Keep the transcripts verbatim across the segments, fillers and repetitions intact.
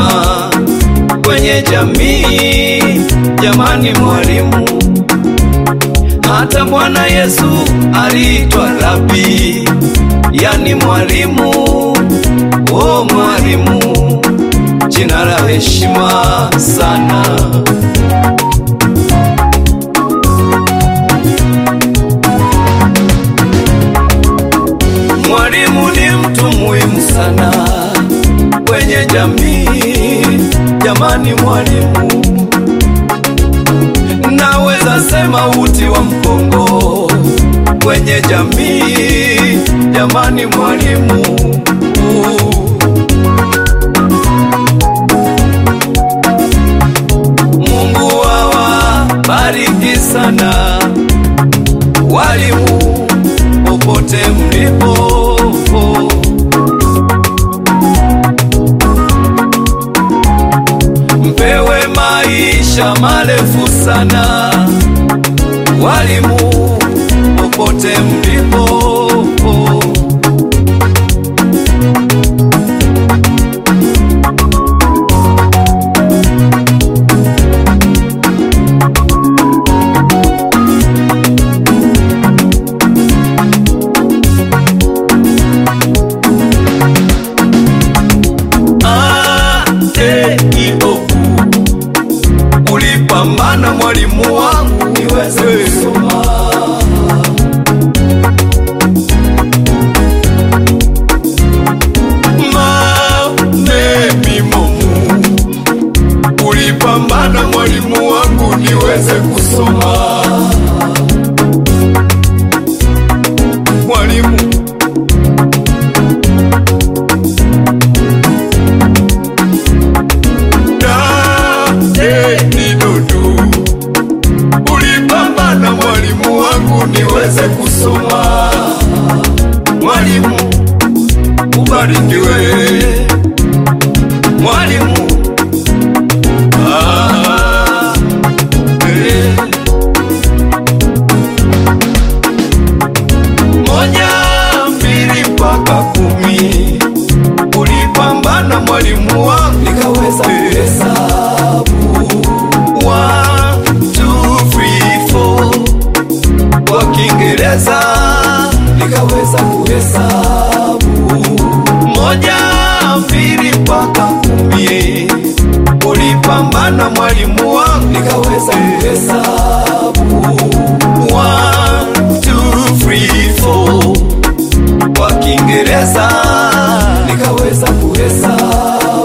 heshima kwenye jamii. Jamani mwalimu, hata Bwana Yesu aliitwa Rabi, yani mwalimu. Oh mwalimu, jina la heshima sana. Mwalimu ni mtu muhimu sana kwenye jamii. Jamani mwalimu, naweza sema uti wa mgongo kwenye jamii. Jamani mwalimu, Mungu awabariki sana walimu popote mlipo. Mpewe maisha marefu sana walimu popote mlipo. Ulipambana mwalimu wangu niweze kusoma. Mame momu, ulipambana mwalimu wangu niweze kusoma. Mwalimu, ulipambana mwalimu wangu niweze kusoma. Mwalimu, ubarikiwe mwalimu. Ah, eh. Moja, mbili mpaka kumi, ulipambana mwalimu wangu nikaweza kuhesabu. One, two, three, four, kwa Kiingereza nikaweza kuhesabu. Moja, mbili mpaka kumi, ulipambana mwalimu wangu nikaweza kuhesabu. One, two, three, four, kwa Kiingereza nikaweza kuhesabu.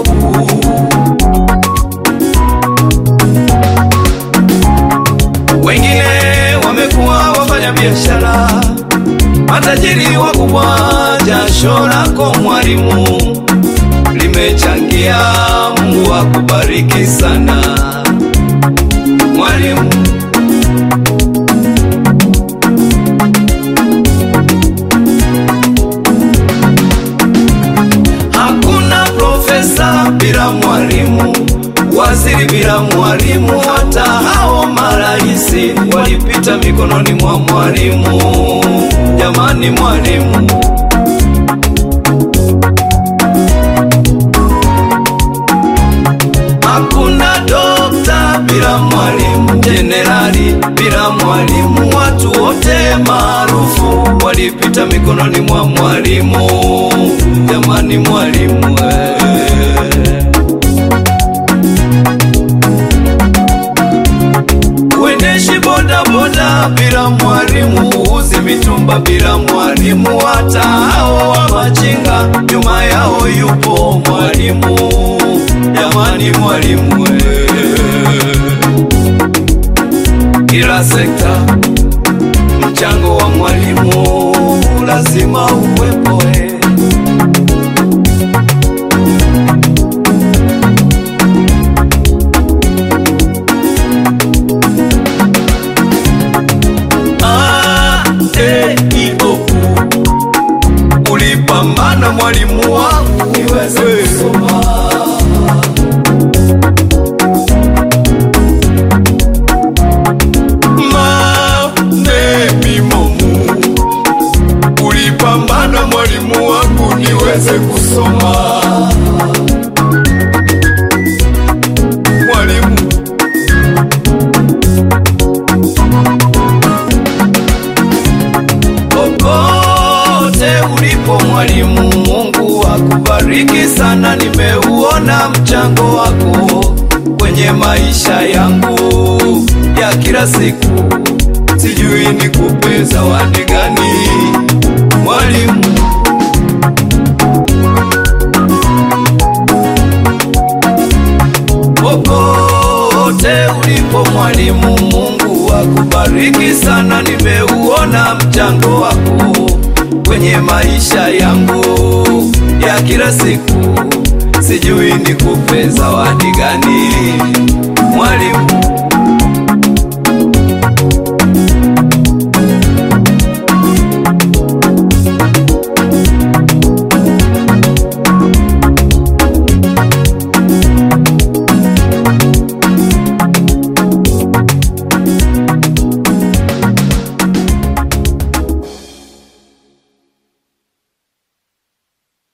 Wengine wamekuwa wafanya biashara, matajiri wakubwa. Jasho lako mwalimu limechangia. Mungu akubariki sana mwalimu. Hakuna profesa bila mwalimu, waziri bila mwalimu, hata hao maraisi walipita mikononi mwa mwalimu. Jamani mwalimu, hakuna dokta bila mwalimu, jenerali bila mwalimu, watu wote maarufu walipita mikononi mwa mwalimu. Jamani mwalimu, eh. Uendeshi boda boda bila mwalimu, uuzi mitumba bila mwalimu, hata hao wa machinga nyuma yao yupo mwalimu. Jamani mwalimu, kila sekta mchango wa mwalimu lazima uwepo. Ulipambana mwalimu wangu niweze kusoma. Mame momu, ulipambana mwalimu wangu niweze kusoma. Popote ulipo mwalimu, Mungu akubariki sana. Nimeuona mchango wako kwenye maisha yangu ya kila siku, sijui nikupe zawadi gani mwalimu. Popote ulipo mwalimu, Mungu akubariki sana. Nimeuona mchango wako kwenye maisha yangu ya kila siku, sijui nikupe zawadi gani mwalimu.